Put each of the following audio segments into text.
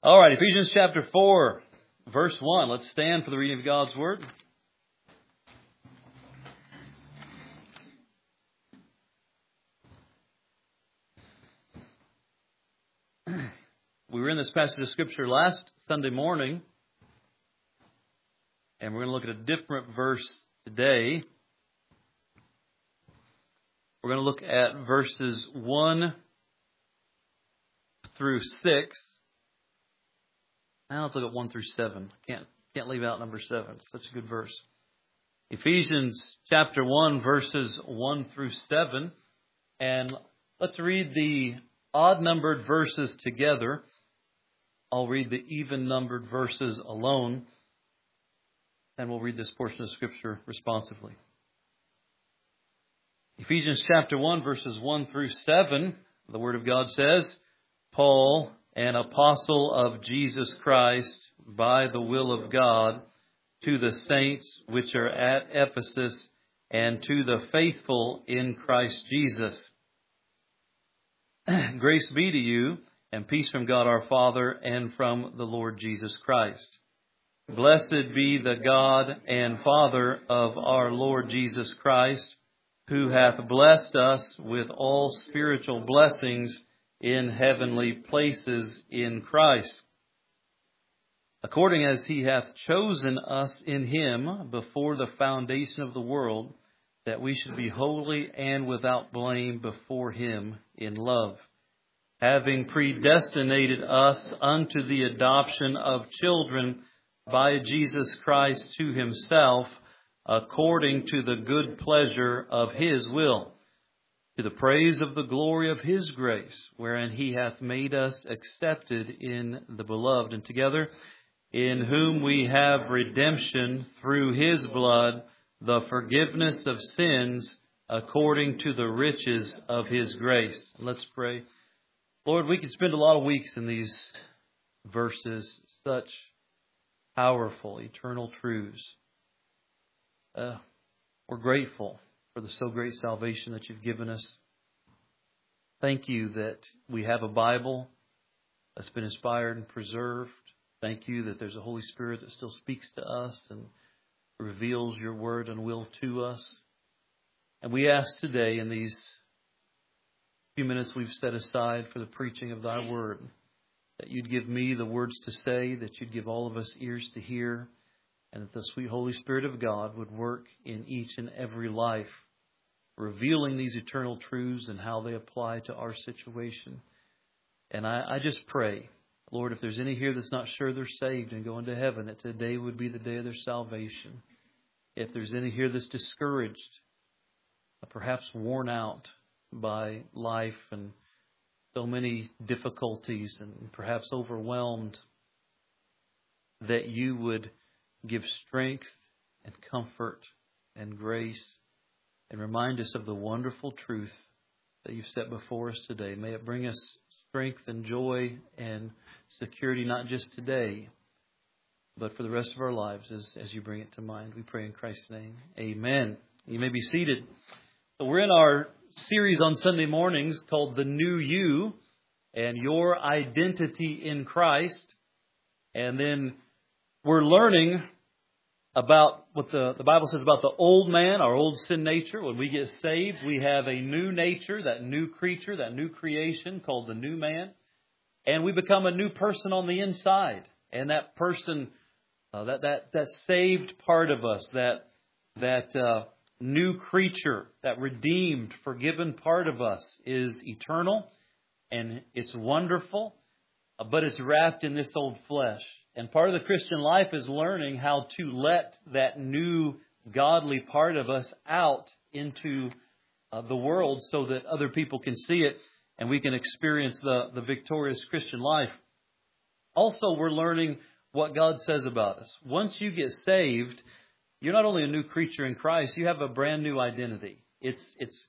All right, Ephesians chapter 4, verse 1. Let's stand for the reading of God's Word. We were in this passage of Scripture last Sunday morning, and we're going to look at a different verse today. We're going to look at verses 1 through 6. Now let's look at 1 through 7. Can't leave out number 7. It's such a good verse. Ephesians chapter 1, verses 1 through 7. And let's read the odd-numbered verses together. I'll read the even-numbered verses alone. And we'll read this portion of Scripture responsively. Ephesians chapter 1, verses 1 through 7. The Word of God says, Paul, an apostle of Jesus Christ, by the will of God, to the saints which are at Ephesus, and to the faithful in Christ Jesus. Grace be to you, and peace from God our Father, and from the Lord Jesus Christ. Blessed be the God and Father of our Lord Jesus Christ, who hath blessed us with all spiritual blessings in heavenly places in Christ, according as He hath chosen us in Him before the foundation of the world, that we should be holy and without blame before Him in love, having predestinated us unto the adoption of children by Jesus Christ to Himself, according to the good pleasure of His will, to the praise of the glory of His grace, wherein He hath made us accepted in the Beloved, and together in whom we have redemption through His blood, the forgiveness of sins, according to the riches of His grace. Let's pray. Lord, we could spend a lot of weeks in these verses, such powerful, eternal truths. We're grateful for the so great salvation that You've given us. Thank You that we have a Bible that's been inspired and preserved. Thank You that there's a Holy Spirit that still speaks to us and reveals Your word and will to us. And we ask today, in these few minutes we've set aside for the preaching of Thy word, that You'd give me the words to say, that You'd give all of us ears to hear, and that the sweet Holy Spirit of God would work in each and every life, revealing these eternal truths and how they apply to our situation. And I just pray, Lord, if there's any here that's not sure they're saved and going to heaven, that today would be the day of their salvation. If there's any here that's discouraged, perhaps worn out by life and so many difficulties and perhaps overwhelmed, that You would give strength and comfort and grace, and remind us of the wonderful truth that You've set before us today. May it bring us strength and joy and security, not just today, but for the rest of our lives as You bring it to mind. We pray in Christ's name. Amen. You may be seated. So we're in our series on Sunday mornings called The New You and Your Identity in Christ. And then we're learning about what the Bible says about the old man, our old sin nature. When we get saved, we have a new nature, that new creature, that new creation called the new man. And we become a new person on the inside. And that person, that saved part of us, that new creature, that redeemed, forgiven part of us is eternal. And it's wonderful, but it's wrapped in this old flesh. And part of the Christian life is learning how to let that new godly part of us out into the world so that other people can see it and we can experience the victorious Christian life. Also, we're learning what God says about us. Once you get saved, you're not only a new creature in Christ, you have a brand new identity. It's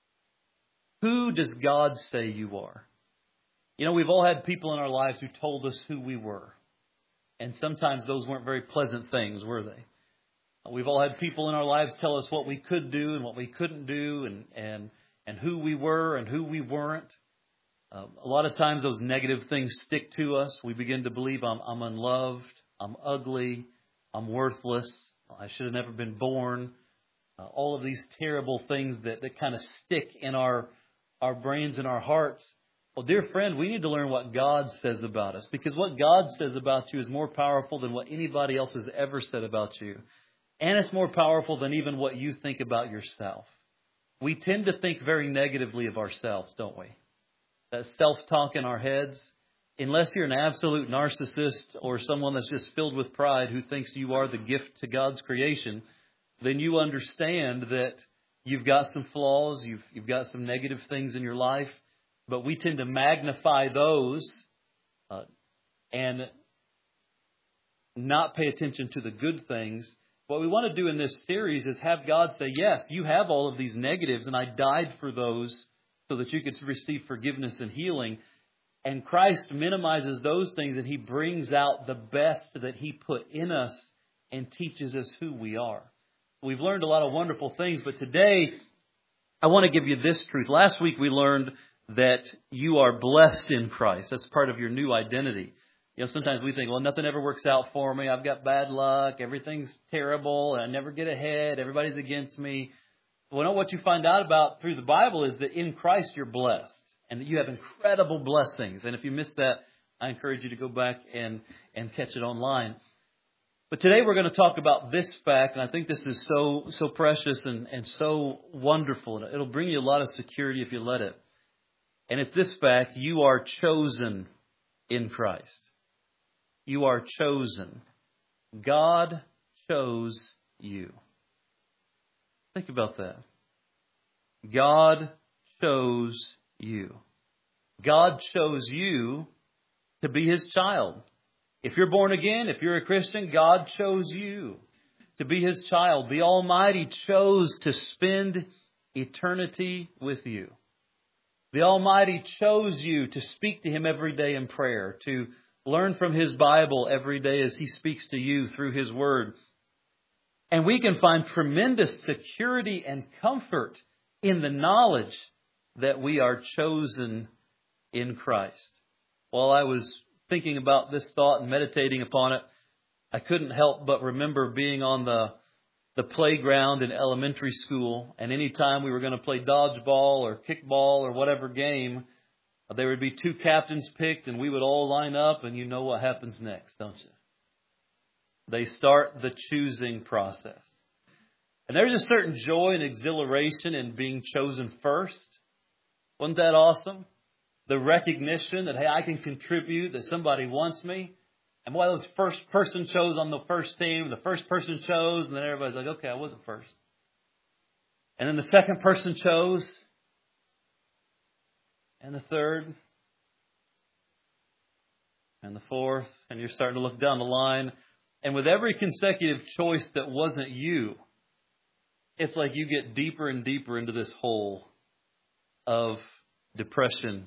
who does God say you are? You know, we've all had people in our lives who told us who we were. And sometimes those weren't very pleasant things, were they? We've all had people in our lives tell us what we could do and what we couldn't do, and who we were and who we weren't. A lot of times those negative things stick to us. We begin to believe I'm unloved, I'm ugly, I'm worthless, I should have never been born. All of these terrible things that kind of stick in our brains and our hearts. Well, dear friend, we need to learn what God says about us, because what God says about you is more powerful than what anybody else has ever said about you. And it's more powerful than even what you think about yourself. We tend to think very negatively of ourselves, don't we? That self-talk in our heads. Unless you're an absolute narcissist or someone that's just filled with pride who thinks you are the gift to God's creation, then you understand that you've got some flaws, you've got some negative things in your life, but we tend to magnify those and not pay attention to the good things. What we want to do in this series is have God say, yes, you have all of these negatives, and I died for those so that you could receive forgiveness and healing. And Christ minimizes those things, and He brings out the best that He put in us and teaches us who we are. We've learned a lot of wonderful things, but today I want to give you this truth. Last week we learned that you are blessed in Christ. That's part of your new identity. You know, sometimes we think, well, nothing ever works out for me. I've got bad luck. Everything's terrible. I never get ahead. Everybody's against me. Well, no, what you find out about through the Bible is that in Christ you're blessed and that you have incredible blessings. And if you missed that, I encourage you to go back and catch it online. But today we're going to talk about this fact, and I think this is so precious and so wonderful. It'll bring you a lot of security if you let it. And it's this fact: you are chosen in Christ. You are chosen. God chose you. Think about that. God chose you. God chose you to be His child. If you're born again, if you're a Christian, God chose you to be His child. The Almighty chose to spend eternity with you. The Almighty chose you to speak to Him every day in prayer, to learn from His Bible every day as He speaks to you through His Word. And we can find tremendous security and comfort in the knowledge that we are chosen in Christ. While I was thinking about this thought and meditating upon it, I couldn't help but remember being on the playground in elementary school, and any time we were going to play dodgeball or kickball or whatever game, there would be two captains picked, and we would all line up, and you know what happens next, don't you? They start the choosing process. And there's a certain joy and exhilaration in being chosen first. Wasn't that awesome? The recognition that, hey, I can contribute, that somebody wants me. And boy, those first person chose on the first team, the first person chose, and then everybody's like, okay, I wasn't first. And then the second person chose, and the third, and the fourth, and you're starting to look down the line. And with every consecutive choice that wasn't you, it's like you get deeper and deeper into this hole of depression.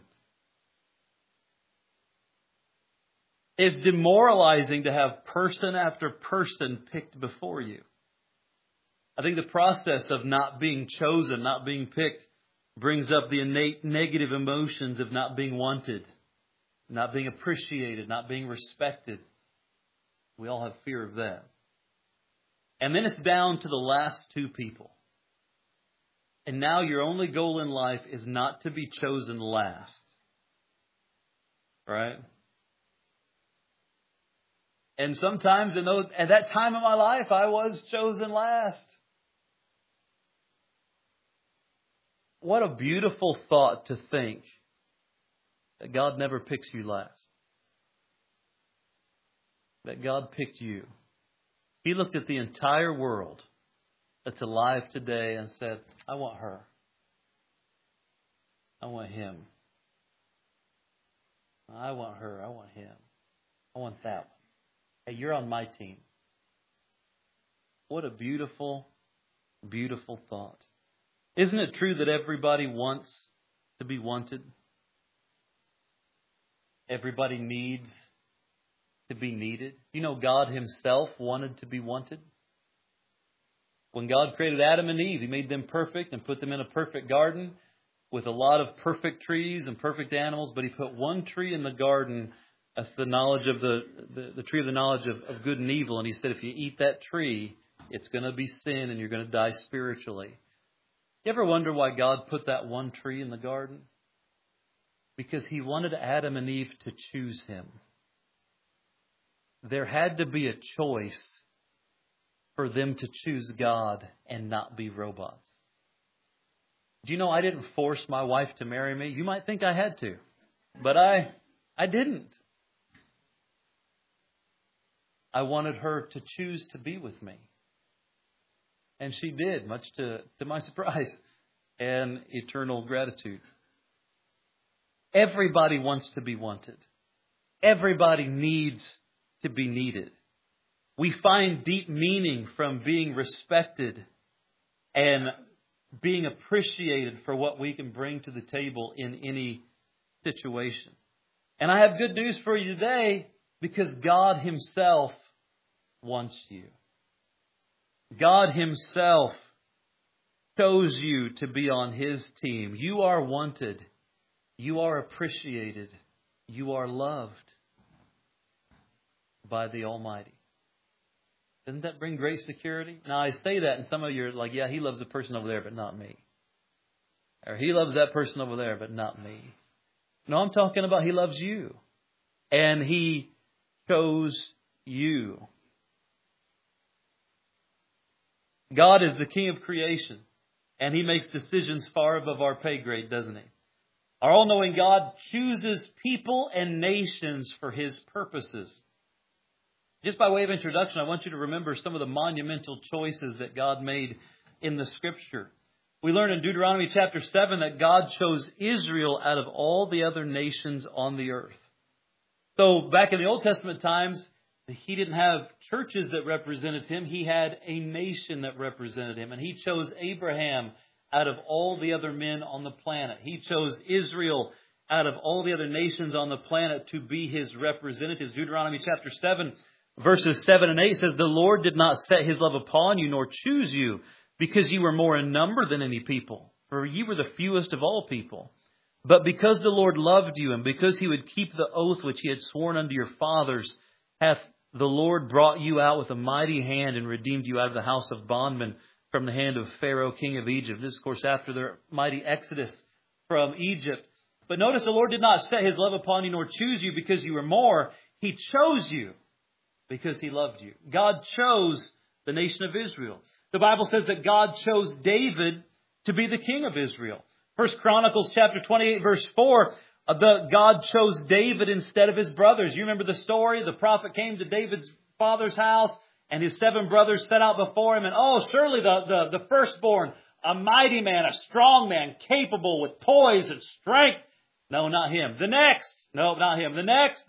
It's demoralizing to have person after person picked before you. I think the process of not being chosen, not being picked, brings up the innate negative emotions of not being wanted, not being appreciated, not being respected. We all have fear of that. And then it's down to the last two people. And now your only goal in life is not to be chosen last. Right? And sometimes at that time of my life, I was chosen last. What a beautiful thought to think that God never picks you last. That God picked you. He looked at the entire world that's alive today and said, I want her. I want him. I want her. I want him. I want that one. Hey, you're on my team. What a beautiful, beautiful thought. Isn't it true that everybody wants to be wanted? Everybody needs to be needed. You know, God Himself wanted to be wanted. When God created Adam and Eve, He made them perfect and put them in a perfect garden. with a lot of perfect trees and perfect animals, but He put one tree in the garden. That's the knowledge of the tree of the knowledge of good and evil. And He said, if you eat that tree, it's going to be sin and you're going to die spiritually. You ever wonder why God put that one tree in the garden? Because He wanted Adam and Eve to choose Him. There had to be a choice for them to choose God and not be robots. Do you know I didn't force my wife to marry me? You might think I had to, but I didn't. I wanted her to choose to be with me. And she did, much to my surprise and eternal gratitude. Everybody wants to be wanted. Everybody needs to be needed. We find deep meaning from being respected and being appreciated for what we can bring to the table in any situation. And I have good news for you today, because God Himself wants you. God Himself chose you to be on His team. You are wanted. You are appreciated. You are loved by the Almighty. Doesn't that bring great security? Now, I say that, and some of you are like, yeah, He loves the person over there, but not me. Or He loves that person over there, but not me. No, I'm talking about He loves you. And He chose you. God is the King of creation, and He makes decisions far above our pay grade, doesn't He? Our all-knowing God chooses people and nations for His purposes. Just by way of introduction, I want you to remember some of the monumental choices that God made in the Scripture. We learn in Deuteronomy chapter 7 that God chose Israel out of all the other nations on the earth. So back in the Old Testament times, He didn't have churches that represented Him. He had a nation that represented Him. And He chose Abraham out of all the other men on the planet. He chose Israel out of all the other nations on the planet to be His representatives. Deuteronomy chapter 7, verses 7 and 8 says, the Lord did not set His love upon you, nor choose you, because you were more in number than any people, for you were the fewest of all people. But because the Lord loved you, and because He would keep the oath which He had sworn unto your fathers, hath the Lord brought you out with a mighty hand and redeemed you out of the house of bondmen from the hand of Pharaoh, king of Egypt. This is, of course, after their mighty exodus from Egypt. But notice the Lord did not set His love upon you, nor choose you because you were more. He chose you because He loved you. God chose the nation of Israel. The Bible says that God chose David to be the king of Israel. 1 Chronicles chapter 28, verse 4, God chose David instead of his brothers. You remember the story? The prophet came to David's father's house, and his 7 brothers set out before him. And surely the firstborn, a mighty man, a strong man, capable with poise and strength. No, not him. The next. No, not him. The next.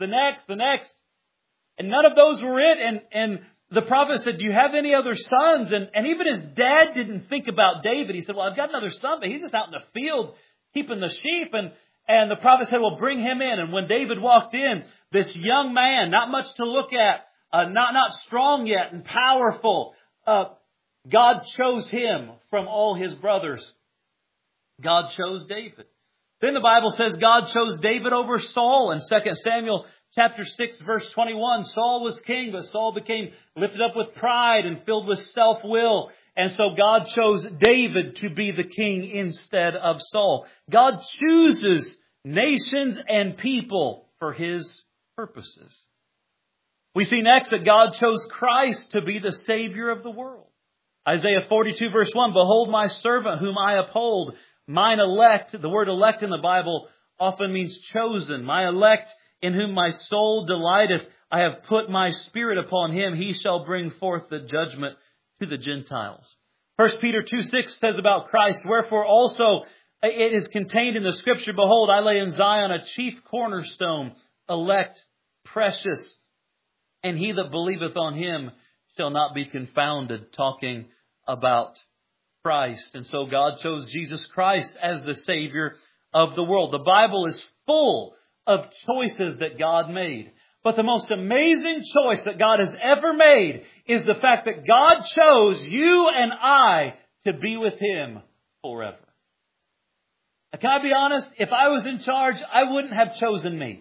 And none of those were it. And the prophet said, do you have any other sons? And even his dad didn't think about David. He said, well, I've got another son, but he's just out in the field keeping the sheep. And the prophet said, well, bring him in. And when David walked in, this young man, not much to look at, not strong yet and powerful, God chose him from all his brothers. God chose David. Then the Bible says God chose David over Saul. In 2 Samuel chapter 6, verse 21, Saul was king, but Saul became lifted up with pride and filled with self-will. And so God chose David to be the king instead of Saul. God chooses nations and people for His purposes. We see next that God chose Christ to be the Savior of the world. Isaiah 42, verse 1, behold my servant whom I uphold, mine elect. The word elect in the Bible often means chosen. My elect, in whom my soul delighteth, I have put my spirit upon him. He shall bring forth the judgment to the Gentiles. 1 Peter 2:6 says about Christ, wherefore also it is contained in the Scripture, behold, I lay in Zion a chief cornerstone, elect, precious, and he that believeth on Him shall not be confounded, talking about Christ. And so God chose Jesus Christ as the Savior of the world. The Bible is full of choices that God made. But the most amazing choice that God has ever made is the fact that God chose you and I to be with Him forever. Can I be honest? If I was in charge, I wouldn't have chosen me.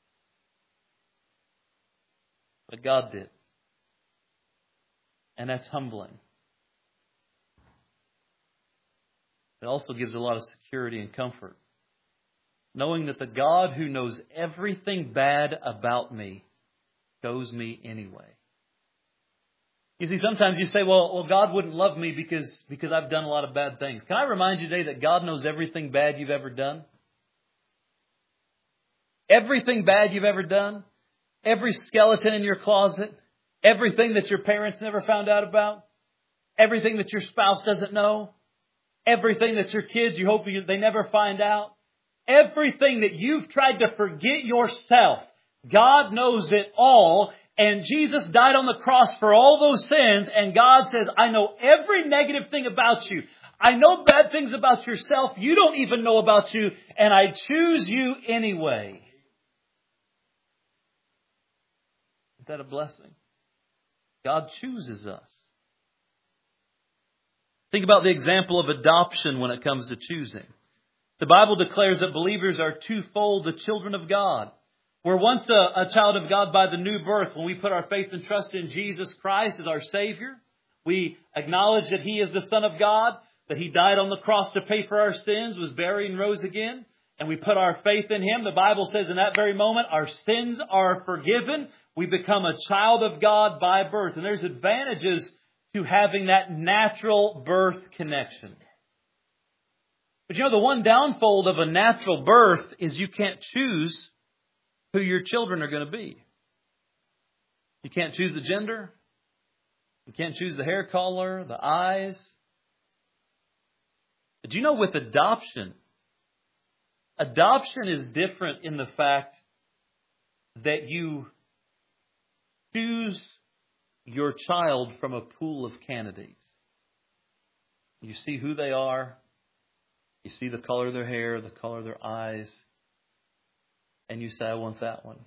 But God did. And that's humbling. It also gives a lot of security and comfort, knowing that the God who knows everything bad about me chose me anyway. You see, sometimes you say, well, God wouldn't love me because I've done a lot of bad things. Can I remind you today that God knows everything bad you've ever done? Everything bad you've ever done? Every skeleton in your closet? Everything that your parents never found out about? Everything that your spouse doesn't know? Everything that your kids, you hope they never find out? Everything that you've tried to forget yourself, God knows it all. And Jesus died on the cross for all those sins. And God says, I know every negative thing about you. I know bad things about yourself you don't even know about you. And I choose you anyway. Isn't that a blessing? God chooses us. Think about the example of adoption when it comes to choosing. The Bible declares that believers are twofold the children of God. We're once a child of God by the new birth when we put our faith and trust in Jesus Christ as our Savior. We acknowledge that He is the Son of God, that He died on the cross to pay for our sins, was buried and rose again. And we put our faith in Him. The Bible says in that very moment, our sins are forgiven. We become a child of God by birth. And there's advantages to having that natural birth connection. But you know, the one downfall of a natural birth is you can't choose who your children are going to be. You can't choose the gender. You can't choose the hair color, the eyes. But you know, with adoption is different in the fact that you choose your child from a pool of candidates. You see who they are. You see the color of their hair, the color of their eyes. And you say, I want that one.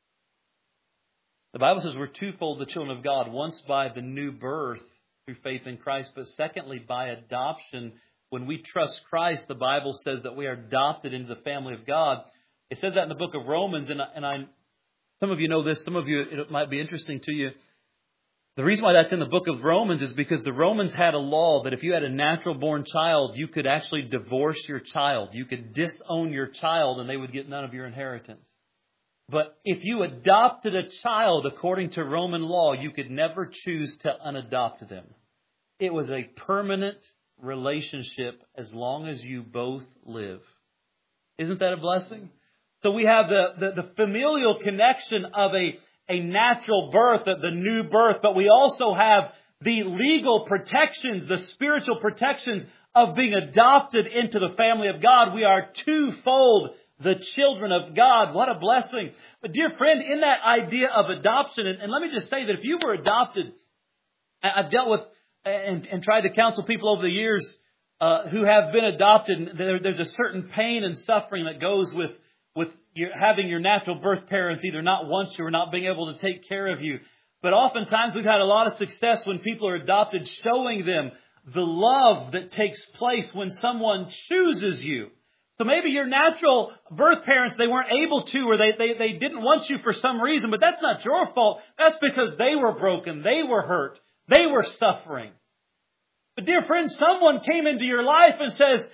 The Bible says we're twofold the children of God. Once by the new birth through faith in Christ, but secondly by adoption. When we trust Christ, the Bible says that we are adopted into the family of God. It says that in the book of Romans, and some of you know this, some of you, it might be interesting to you. The reason why that's in the book of Romans is because the Romans had a law that if you had a natural born child, you could actually divorce your child. You could disown your child and they would get none of your inheritance. But if you adopted a child according to Roman law, you could never choose to unadopt them. It was a permanent relationship as long as you both live. Isn't that a blessing? So we have the familial connection of a natural birth, the new birth, but we also have the legal protections, the spiritual protections of being adopted into the family of God. We are twofold the children of God. What a blessing. But dear friend, in that idea of adoption, and let me just say that if you were adopted, I've dealt with and tried to counsel people over the years who have been adopted. And there's a certain pain and suffering that goes with having your natural birth parents either not want you or not being able to take care of you. But oftentimes we've had a lot of success when people are adopted, showing them the love that takes place when someone chooses you. So maybe your natural birth parents, they weren't able to, or they didn't want you for some reason, but that's not your fault. That's because they were broken. They were hurt. They were suffering. But dear friend, someone came into your life and says,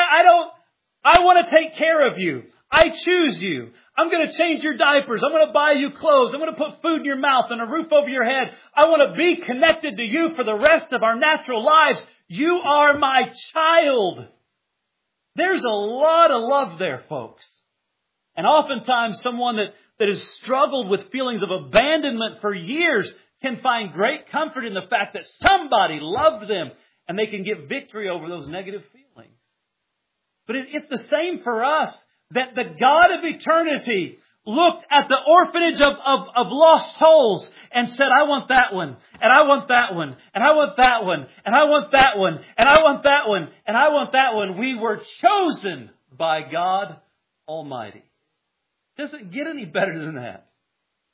I want to take care of you. I choose you. I'm going to change your diapers. I'm going to buy you clothes. I'm going to put food in your mouth and a roof over your head. I want to be connected to you for the rest of our natural lives. You are my child. There's a lot of love there, folks. And oftentimes someone that has struggled with feelings of abandonment for years can find great comfort in the fact that somebody loved them and they can get victory over those negative feelings. But it's the same for us. That the God of eternity looked at the orphanage of lost souls and said, I want that one, and I want that one, and I want that one, and I want that one, and I want that one, and I want that one. We were chosen by God Almighty. Doesn't get any better than that.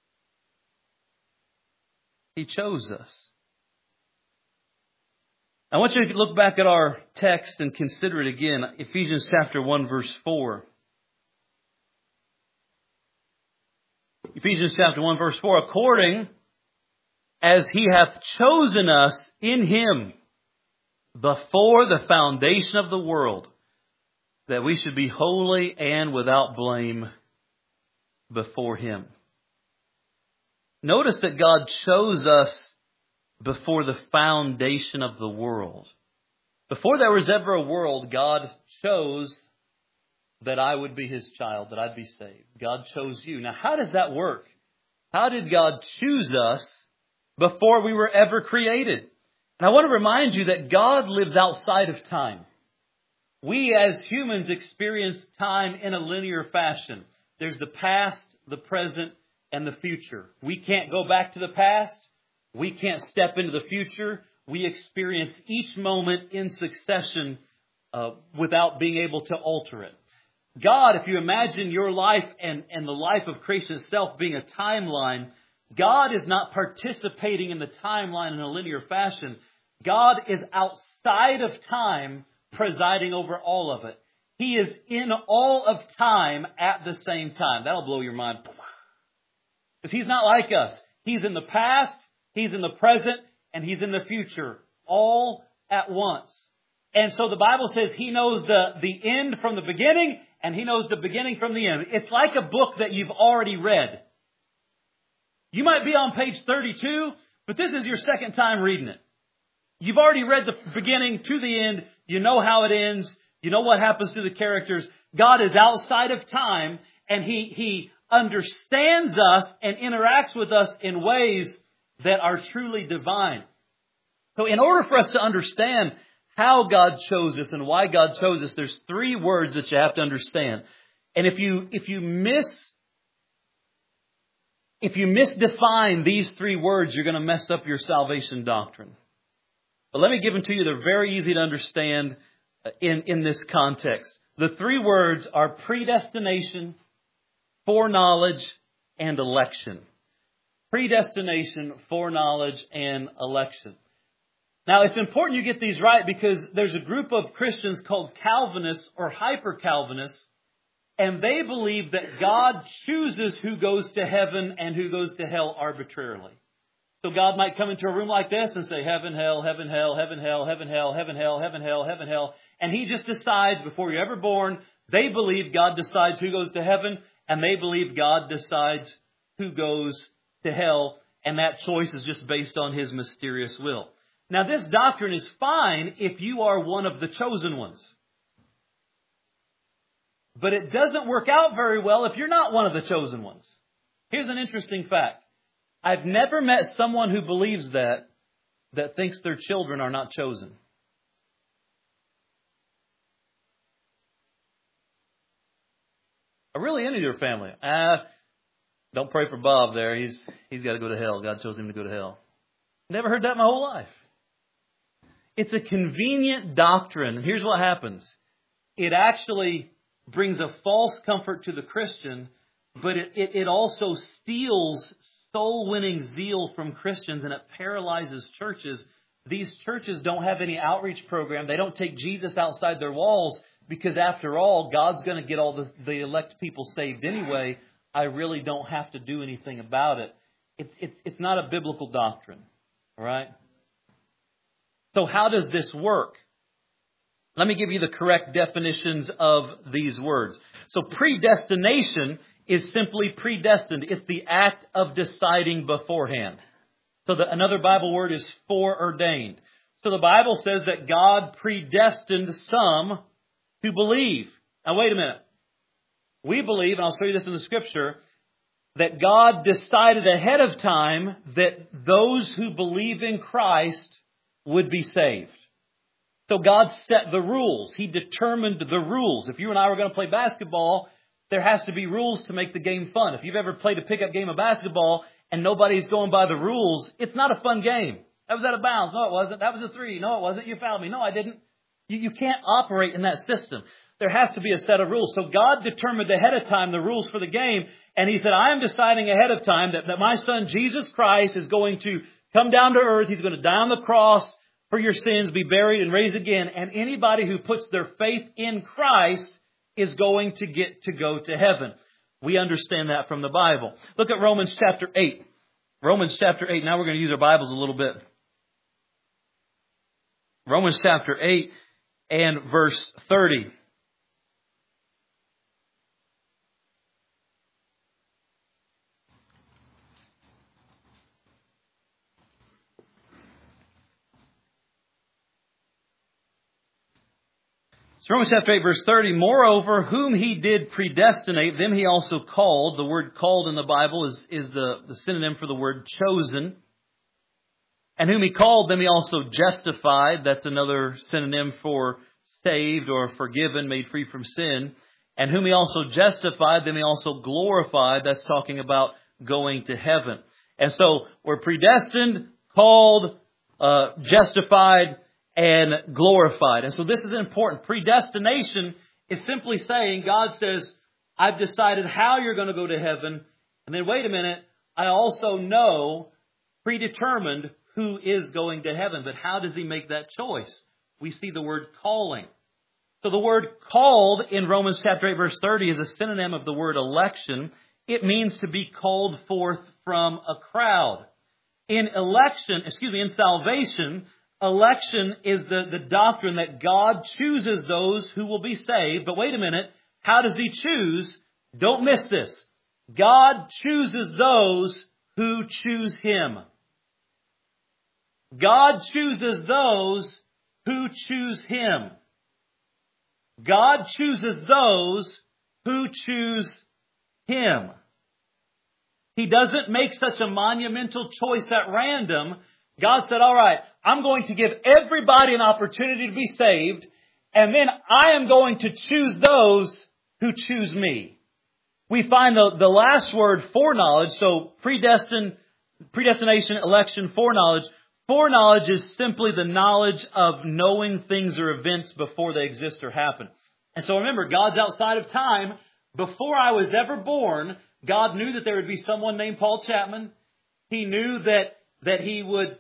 He chose us. I want you to look back at our text and consider it again. Ephesians chapter 1, verse 4. Ephesians chapter 1, verse 4. According as He hath chosen us in Him before the foundation of the world, that we should be holy and without blame before Him. Notice that God chose us before the foundation of the world. Before there was ever a world, God chose that I would be His child, that I'd be saved. God chose you. Now, how does that work? How did God choose us before we were ever created? And I want to remind you that God lives outside of time. We as humans experience time in a linear fashion. There's the past, the present, and the future. We can't go back to the past. We can't step into the future. We experience each moment in succession without being able to alter it. God, if you imagine your life and the life of creation itself being a timeline, God is not participating in the timeline in a linear fashion. God is outside of time, presiding over all of it. He is in all of time at the same time. That'll blow your mind. Because He's not like us. He's in the past, He's in the present, and He's in the future, all at once. And so the Bible says He knows the end from the beginning, and He knows the beginning from the end. It's like a book that you've already read. You might be on page 32, but this is your second time reading it. You've already read the beginning to the end. You know how it ends. You know what happens to the characters. God is outside of time, and He understands us and interacts with us in ways that are truly divine. So in order for us to understand how God chose us and why God chose us, there's three words that you have to understand. And if you misdefine these three words, you're going to mess up your salvation doctrine. But let me give them to you. They're very easy to understand in this context. The three words are predestination, foreknowledge, and election. Predestination, foreknowledge, and election. Now, it's important you get these right because there's a group of Christians called Calvinists or hyper-Calvinists, and they believe that God chooses who goes to heaven and who goes to hell arbitrarily. So God might come into a room like this and say, heaven, hell, heaven, hell, heaven, hell, heaven, hell, heaven, hell, heaven, hell, heaven, hell. And He just decides before you're ever born. They believe God decides who goes to heaven, and they believe God decides who goes to hell. And that choice is just based on His mysterious will. Now, this doctrine is fine if you are one of the chosen ones. But it doesn't work out very well if you're not one of the chosen ones. Here's an interesting fact. I've never met someone who believes that thinks their children are not chosen. Or really any of your family. Don't pray for Bob there. He's got to go to hell. God chose him to go to hell. Never heard that my whole life. It's a convenient doctrine. Here's what happens. It actually brings a false comfort to the Christian, but it also steals soul-winning zeal from Christians, and it paralyzes churches. These churches don't have any outreach program. They don't take Jesus outside their walls because, after all, God's going to get all the elect people saved anyway. I really don't have to do anything about it. It's not a biblical doctrine. All right? So how does this work? Let me give you the correct definitions of these words. So predestination is simply predestined. It's the act of deciding beforehand. So another Bible word is foreordained. So the Bible says that God predestined some to believe. Now wait a minute. We believe, and I'll show you this in the Scripture, that God decided ahead of time that those who believe in Christ would be saved. So God set the rules. He determined the rules. If you and I were going to play basketball, there has to be rules to make the game fun. If you've ever played a pickup game of basketball and nobody's going by the rules, it's not a fun game. That was out of bounds. No, it wasn't. That was a three. No, it wasn't. You fouled me. No, I didn't. You can't operate in that system. There has to be a set of rules. So God determined ahead of time the rules for the game. And He said, I am deciding ahead of time that my Son, Jesus Christ, is going to come down to earth. He's going to die on the cross for your sins, be buried, and raised again. And anybody who puts their faith in Christ is going to get to go to heaven. We understand that from the Bible. Look at Romans chapter 8. Romans chapter 8. Now we're going to use our Bibles a little bit. Romans chapter 8 and verse 30. So Romans chapter 8, verse 30, moreover, whom he did predestinate, them he also called. The word called in the Bible is the synonym for the word chosen. And whom he called, them he also justified. That's another synonym for saved or forgiven, made free from sin. And whom he also justified, them he also glorified. That's talking about going to heaven. And so we're predestined, called, justified, and glorified. And so this is important. Predestination is simply saying God says, I've decided how you're going to go to heaven. And then wait a minute, I also know, predetermined, who is going to heaven. But how does he make that choice? We see the word calling. So the word called in Romans chapter 8 verse 30 is a synonym of the word election. It means to be called forth from a crowd. In salvation, election is the doctrine that God chooses those who will be saved. But wait a minute. How does he choose? Don't miss this. God chooses those who choose him. God chooses those who choose him. God chooses those who choose him. He doesn't make such a monumental choice at random. God said, all right, I'm going to give everybody an opportunity to be saved, and then I am going to choose those who choose me. We find the last word, foreknowledge, so predestination, election, foreknowledge. Foreknowledge is simply the knowledge of knowing things or events before they exist or happen. And so remember, God's outside of time. Before I was ever born, God knew that there would be someone named Paul Chapman. He knew that he would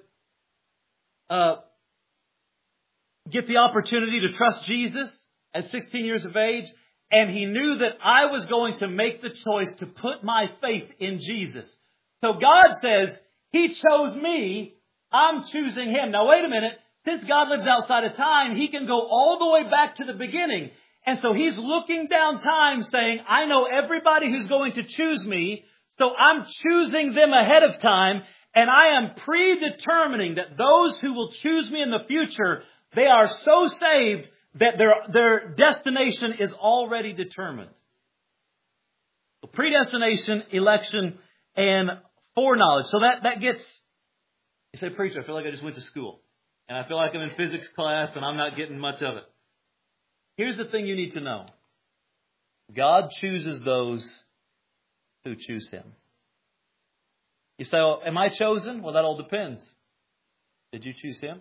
get the opportunity to trust Jesus at 16 years of age. And he knew that I was going to make the choice to put my faith in Jesus. So God says, he chose me. I'm choosing him. Now wait a minute. Since God lives outside of time, he can go all the way back to the beginning. And so he's looking down time saying, I know everybody who's going to choose me. So I'm choosing them ahead of time. And I am predetermining that those who will choose me in the future, they are so saved that their destination is already determined. So predestination, election, and foreknowledge. So that gets, you say, preacher, I feel like I just went to school. And I feel like I'm in physics class and I'm not getting much of it. Here's the thing you need to know. God chooses those who choose him. You say, well, am I chosen? Well, that all depends. Did you choose him?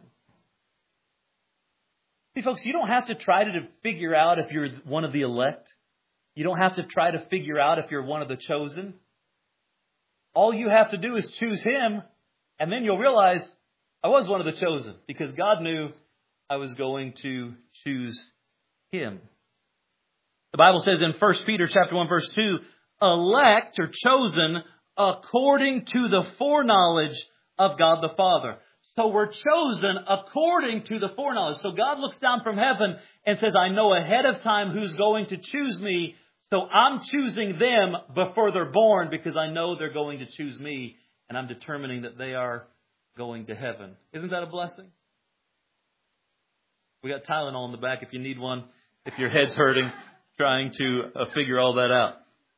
See, folks, you don't have to try to figure out if you're one of the elect. You don't have to try to figure out if you're one of the chosen. All you have to do is choose him, and then you'll realize I was one of the chosen because God knew I was going to choose him. The Bible says in 1 Peter chapter 1, verse 2, elect or chosen according to the foreknowledge of God the Father. So we're chosen according to the foreknowledge. So God looks down from heaven and says, I know ahead of time who's going to choose me. So I'm choosing them before they're born because I know they're going to choose me. And I'm determining that they are going to heaven. Isn't that a blessing? We got Tylenol in the back if you need one. If your head's hurting, trying to figure all that out.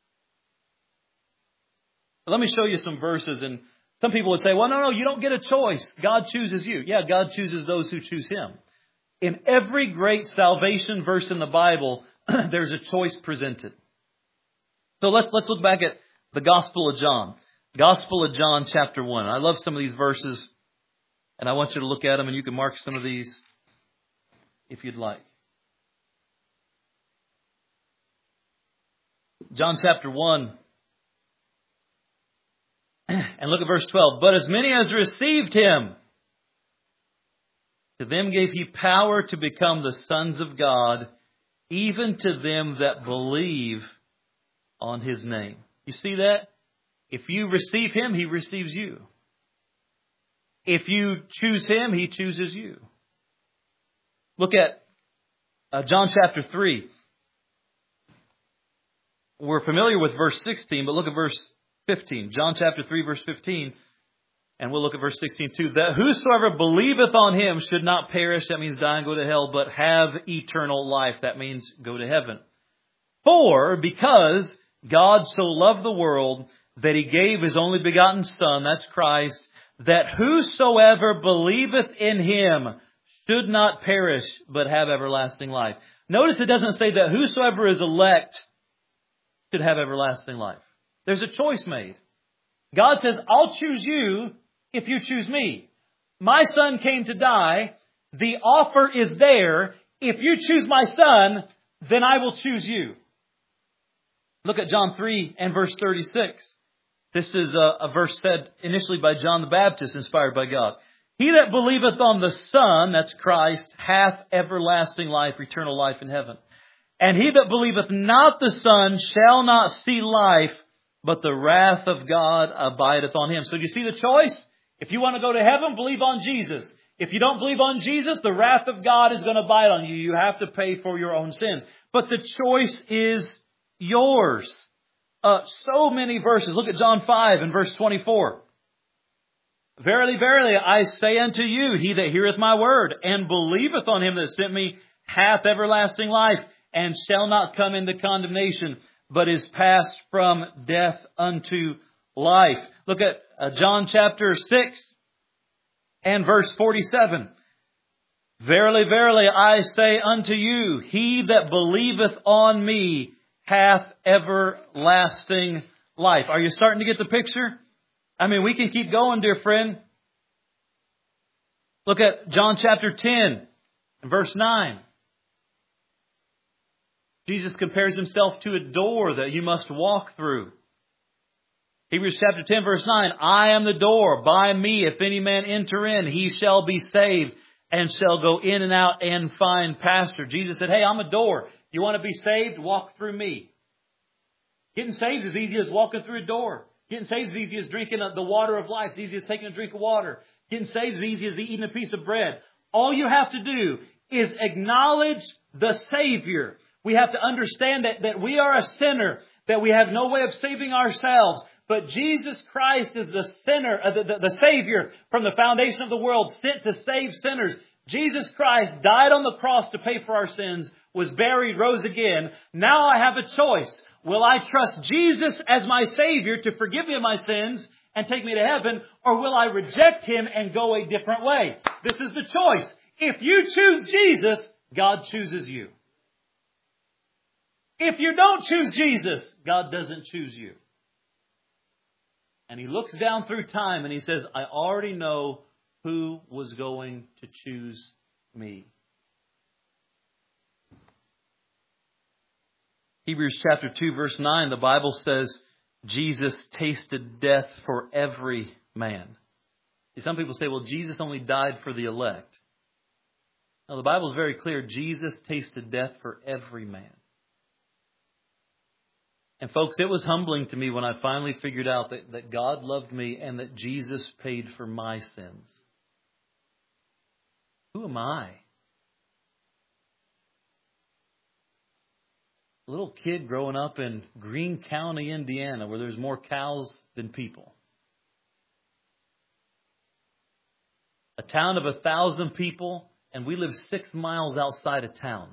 Let me show you some verses. And some people would say, well, no, you don't get a choice. God chooses you. Yeah, God chooses those who choose him. In every great salvation verse in the Bible, there's a choice presented. So let's look back at the Gospel of John. Gospel of John chapter 1. I love some of these verses, and I want you to look at them, and you can mark some of these if you'd like. John chapter 1. And look at verse 12. But as many as received him, To them gave He power to become the sons of God, even to them that believe on His name. You see that? If you receive Him, He receives you. If you choose Him, He chooses you. Look at John chapter 3. We're familiar with verse 16, but look at verse 15. John chapter 3, verse 15. And we'll look at verse 16 too. That whosoever believeth on Him should not perish. That means die and go to hell, but have eternal life. That means go to heaven. For, because God so loved the world that He gave His only begotten Son, that's Christ, that whosoever believeth in Him should not perish, but have everlasting life. Notice it doesn't say that whosoever is elect should have everlasting life. There's a choice made. God says, I'll choose you if you choose me. My Son came to die. The offer is there. If you choose my Son, then I will choose you. Look at John 3 and verse 36. This is a verse said initially by John the Baptist, inspired by God. He that believeth on the Son, that's Christ, hath everlasting life, eternal life in heaven. And he that believeth not the Son shall not see life, but the wrath of God abideth on him. So do you see the choice? If you want to go to heaven, believe on Jesus. If you don't believe on Jesus, the wrath of God is going to abide on you. You have to pay for your own sins. But the choice is yours. So many verses. Look at John 5 and verse 24. Verily, verily, I say unto you, he that heareth my word and believeth on Him that sent me hath everlasting life, and shall not come into condemnation, but is passed from death unto life. Look at John chapter 6 and verse 47. Verily, verily, I say unto you, he that believeth on me hath everlasting life. Are you starting to get the picture? I mean, we can keep going, dear friend. Look at John chapter 10 and verse 9. Jesus compares Himself to a door that you must walk through. Hebrews chapter 10 verse 9. I am the door. By me, if any man enter in, he shall be saved and shall go in and out and find pasture. Jesus said, hey, I'm a door. You want to be saved? Walk through me. Getting saved is as easy as walking through a door. Getting saved is as easy as drinking the water of life. It's as easy as taking a drink of water. Getting saved is as easy as eating a piece of bread. All you have to do is acknowledge the Savior. We have to understand that we are a sinner, that we have no way of saving ourselves. But Jesus Christ is the sinner, the Savior from the foundation of the world, sent to save sinners. Jesus Christ died on the cross to pay for our sins, was buried, rose again. Now I have a choice. Will I trust Jesus as my Savior to forgive me of my sins and take me to heaven? Or will I reject Him and go a different way? This is the choice. If you choose Jesus, God chooses you. If you don't choose Jesus, God doesn't choose you. And He looks down through time and He says, I already know who was going to choose me. Hebrews chapter 2 verse 9, the Bible says, Jesus tasted death for every man. See, some people say, well, Jesus only died for the elect. Now, the Bible is very clear. Jesus tasted death for every man. And folks, it was humbling to me when I finally figured out that God loved me and that Jesus paid for my sins. Who am I? A little kid growing up in Greene County, Indiana, where there's more cows than people. A town of 1,000 people, and we live 6 miles outside of town.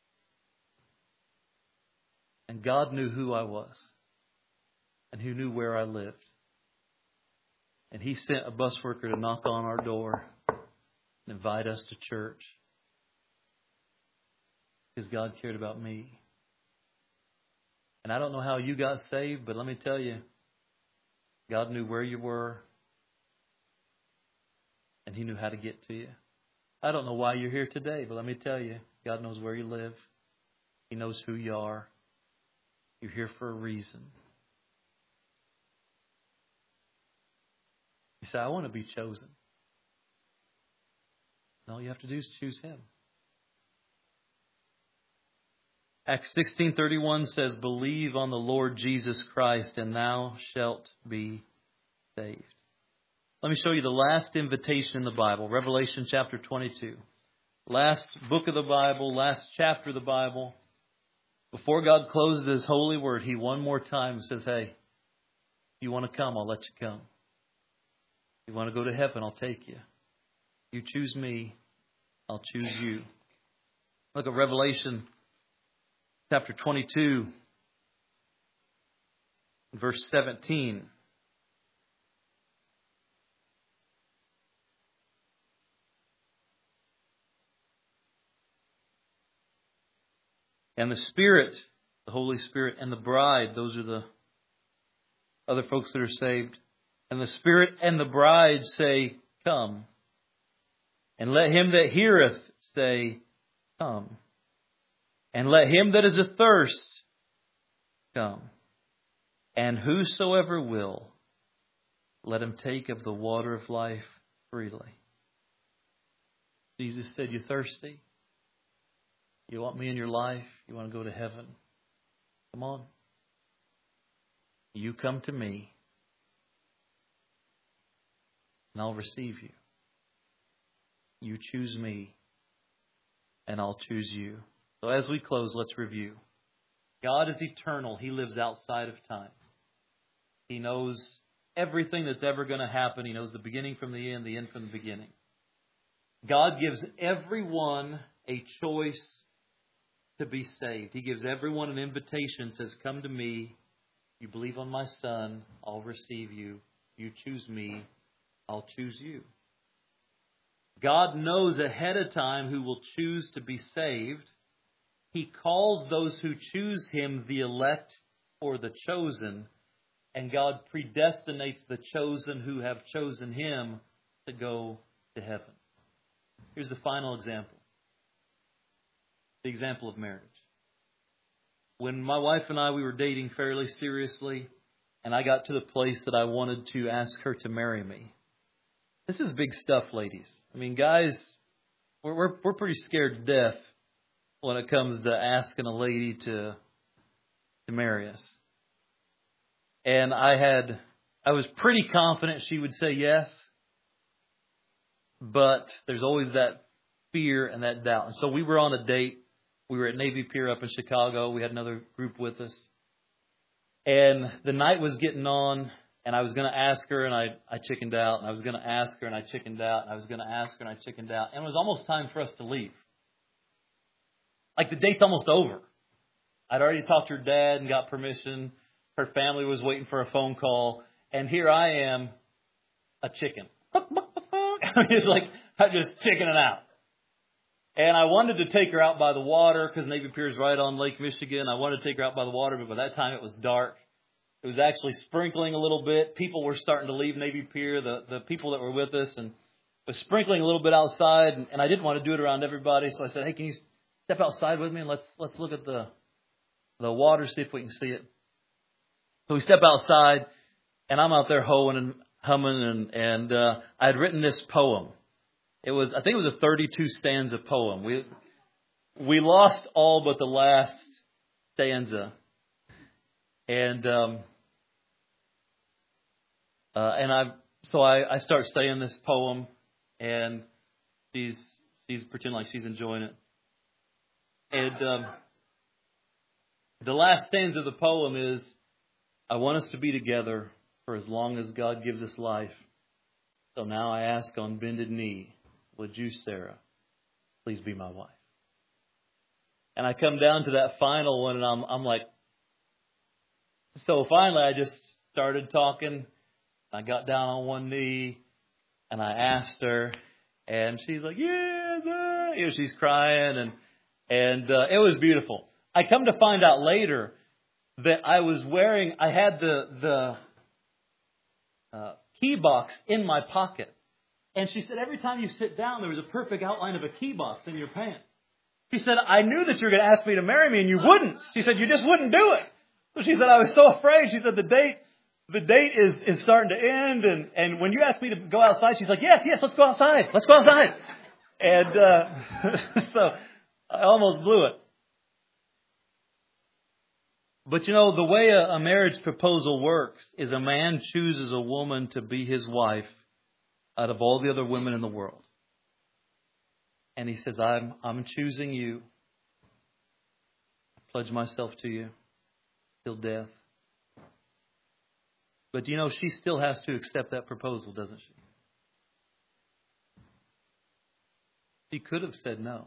And God knew who I was. And He knew where I lived. And He sent a bus worker to knock on our door and invite us to church. Because God cared about me. And I don't know how you got saved, but let me tell you, God knew where you were. And He knew how to get to you. I don't know why you're here today, but let me tell you, God knows where you live. He knows who you are. You're here for a reason. You say, I want to be chosen. All you have to do is choose Him. Acts 16:31 says, "Believe on the Lord Jesus Christ, and thou shalt be saved." Let me show you the last invitation in the Bible, Revelation chapter 22. Last book of the Bible, last chapter of the Bible. Before God closes His holy word, He one more time says, hey, if you want to come, I'll let you come. If you want to go to heaven, I'll take you. You choose me, I'll choose you. Look at Revelation chapter 22, verse 17. And the Spirit, the Holy Spirit, and the bride, those are the other folks that are saved. And the Spirit and the bride say, come. And let him that heareth say, come. And let him that is athirst come. And whosoever will, let him take of the water of life freely. Jesus said, you thirsty? You want me in your life? You want to go to heaven? Come on. You come to me, and I'll receive you. You choose me, and I'll choose you. So as we close, let's review. God is eternal. He lives outside of time. He knows everything that's ever going to happen. He knows the beginning from the end from the beginning. God gives everyone a choice to be saved. He gives everyone an invitation, says, come to me. You believe on my Son, I'll receive you. You choose me, I'll choose you. God knows ahead of time who will choose to be saved. He calls those who choose Him the elect or the chosen. And God predestinates the chosen who have chosen Him to go to heaven. Here's the final example. The example of marriage. When my wife and I, we were dating fairly seriously, and I got to the place that I wanted to ask her to marry me. This is big stuff, ladies. I mean, guys, we're pretty scared to death when it comes to asking a lady to marry us. And I was pretty confident she would say yes, but there's always that fear and that doubt. And so we were on a date. We were at Navy Pier up in Chicago. We had another group with us. And the night was getting on, and I was going to ask her, and I chickened out. And I was going to ask her, and I chickened out. And I was going to ask her, and I chickened out. And it was almost time for us to leave. Like the date's almost over. I'd already talked to her dad and got permission. Her family was waiting for a phone call. And here I am, a chicken. It's like I'm just chickening out. And I wanted to take her out by the water because Navy Pier is right on Lake Michigan. I wanted to take her out by the water, but by that time it was dark. It was actually sprinkling a little bit. People were starting to leave Navy Pier, the people that were with us, and it was sprinkling a little bit outside. And I didn't want to do it around everybody, so I said, "Hey, can you step outside with me and let's look at the water, see if we can see it." So we step outside, and I'm out there hoeing and humming, and I had written this poem. I think it was a 32 stanza poem. We lost all but the last stanza, and I start saying this poem, and she's pretending like she's enjoying it, and the last stanza of the poem is, "I want us to be together for as long as God gives us life. So now I ask on bended knee, would you, Sarah, please be my wife?" And I come down to that final one, and I'm like, so finally I just started talking. I got down on one knee, and I asked her, and she's like, yes, she's crying, and it was beautiful. I come to find out later that I had the key box in my pocket. And she said, every time you sit down, there was a perfect outline of a key box in your pants. She said, I knew that you were going to ask me to marry me, and you wouldn't. She said, you just wouldn't do it. So she said, I was so afraid. She said, the date is starting to end. And when you asked me to go outside, she's like, yes, let's go outside. Let's go outside. And so I almost blew it. But you know, the way a marriage proposal works is a man chooses a woman to be his wife out of all the other women in the world. And he says, I'm choosing you. I pledge myself to you till death. But you know, she still has to accept that proposal, doesn't she? She could have said no.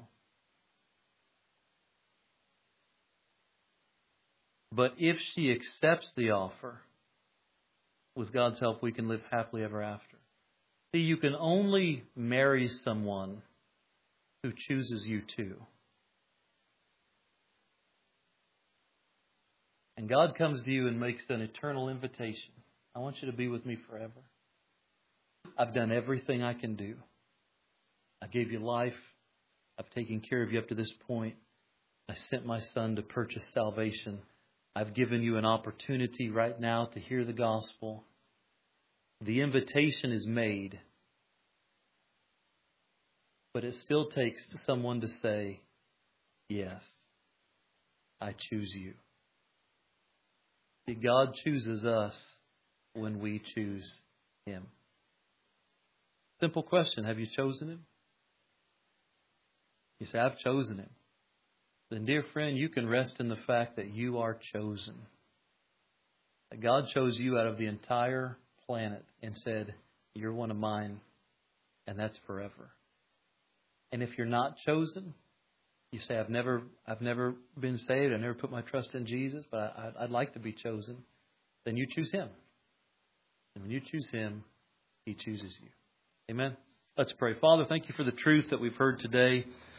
But if she accepts the offer, with God's help, we can live happily ever after. See, you can only marry someone who chooses you too. And God comes to you and makes an eternal invitation. I want you to be with me forever. I've done everything I can do. I gave you life. I've taken care of you up to this point. I sent my Son to purchase salvation. I've given you an opportunity right now to hear the gospel. The invitation is made. But it still takes someone to say, yes, I choose you. See, God chooses us when we choose Him. Simple question. Have you chosen Him? You say, I've chosen Him. Then, dear friend, you can rest in the fact that you are chosen. That God chose you out of the entire planet and said, you're one of mine, and that's forever. And if you're not chosen, you say, I've never been saved, I've never put my trust in Jesus, but I'd like to be chosen, then you choose Him. And when you choose Him, He chooses you. Amen? Let's pray. Father, thank you for the truth that we've heard today.